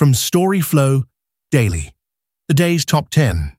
from Storyflow Daily. The day's top 10.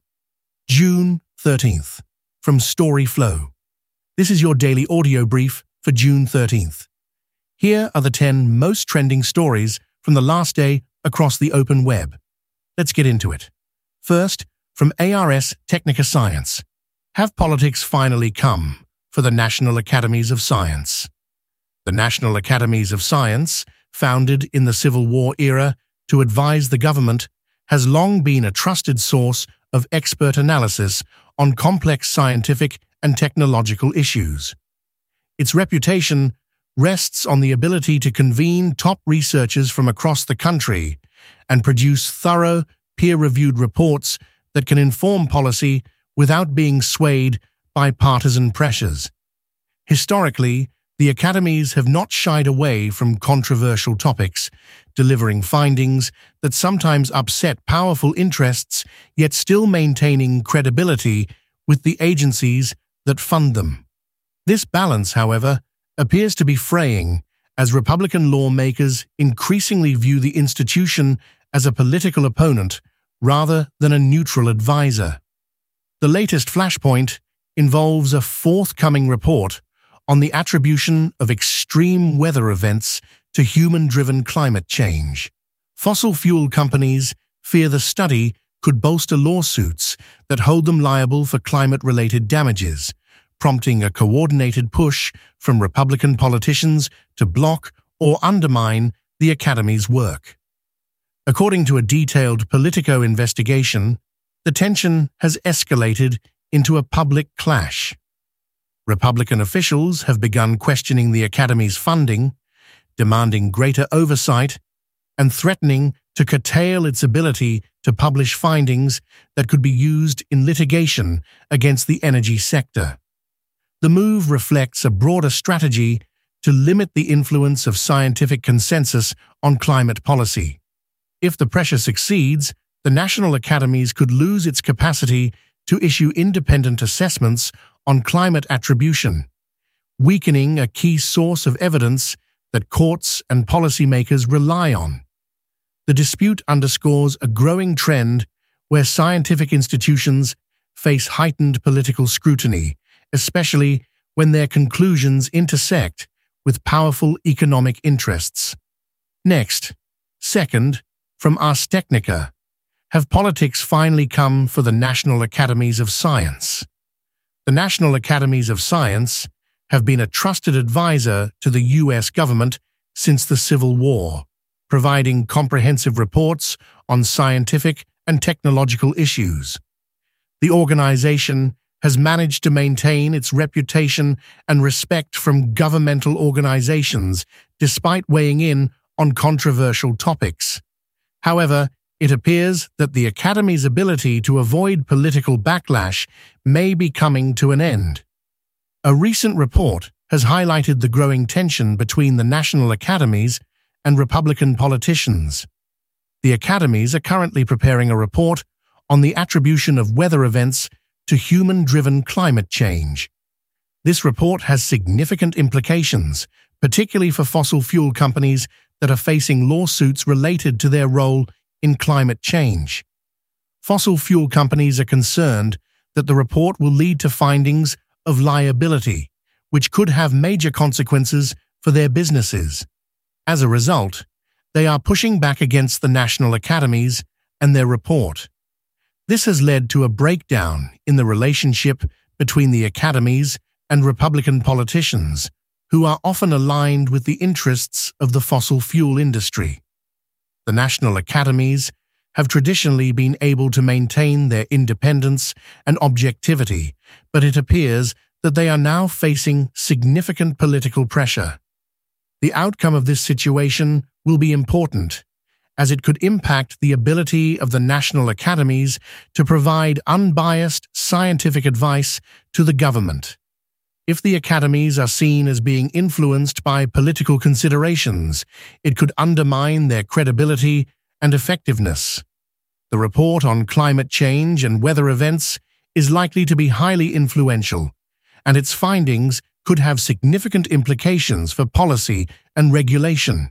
June 13th, from Storyflow. This is your daily audio brief for June 13th. Here are the 10 most trending stories from the last day across the open web. Let's get into it. First, from Ars Technica Science. Have politics finally come for the National Academies of Science? The National Academies of Science, founded in the Civil War era to advise the government, has long been a trusted source of expert analysis on complex scientific and technological issues. Its reputation rests on the ability to convene top researchers from across the country and produce thorough, peer-reviewed reports that can inform policy without being swayed by partisan pressures. Historically, the academies have not shied away from controversial topics, delivering findings that sometimes upset powerful interests, yet still maintaining credibility with the agencies that fund them. This balance, however, appears to be fraying as Republican lawmakers increasingly view the institution as a political opponent rather than a neutral advisor. The latest flashpoint involves a forthcoming report on the attribution of extreme weather events to human-driven climate change. Fossil fuel companies fear the study could bolster lawsuits that hold them liable for climate-related damages, prompting a coordinated push from Republican politicians to block or undermine the Academy's work. According to a detailed Politico investigation, the tension has escalated into a public clash. Republican officials have begun questioning the Academy's funding, demanding greater oversight, and threatening to curtail its ability to publish findings that could be used in litigation against the energy sector. The move reflects a broader strategy to limit the influence of scientific consensus on climate policy. If the pressure succeeds, the National Academies could lose its capacity to issue independent assessments on climate attribution, weakening a key source of evidence that courts and policymakers rely on. The dispute underscores a growing trend where scientific institutions face heightened political scrutiny, especially when their conclusions intersect with powerful economic interests. Next, second, from Ars Technica. Have politics finally come for the National Academies of Science? The National Academies of Science have been a trusted advisor to the U.S. government since the Civil War, providing comprehensive reports on scientific and technological issues. The organization has managed to maintain its reputation and respect from governmental organizations despite weighing in on controversial topics. However, it appears that the Academy's ability to avoid political backlash may be coming to an end. A recent report has highlighted the growing tension between the National Academies and Republican politicians. The Academies are currently preparing a report on the attribution of weather events to human-driven climate change. This report has significant implications, particularly for fossil fuel companies that are facing lawsuits related to their role in climate change. Fossil fuel companies are concerned that the report will lead to findings of liability, which could have major consequences for their businesses. As a result, they are pushing back against the National Academies and their report. This has led to a breakdown in the relationship between the Academies and Republican politicians, who are often aligned with the interests of the fossil fuel industry. The National Academies have traditionally been able to maintain their independence and objectivity, but it appears that they are now facing significant political pressure. The outcome of this situation will be important, as it could impact the ability of the National Academies to provide unbiased scientific advice to the government. If the academies are seen as being influenced by political considerations, it could undermine their credibility and effectiveness. The report on climate change and weather events is likely to be highly influential, and its findings could have significant implications for policy and regulation.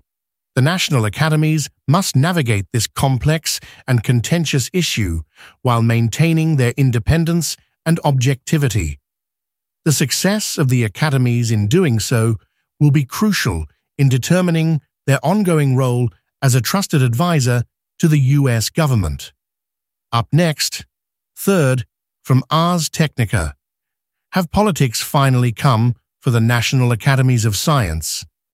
The national academies must navigate this complex and contentious issue while maintaining their independence and objectivity. The success of the academies in doing so will be crucial in determining their ongoing role as a trusted advisor to the U.S. government. Up next, third, from Ars Technica. Have politics finally come for the National Academies of Science?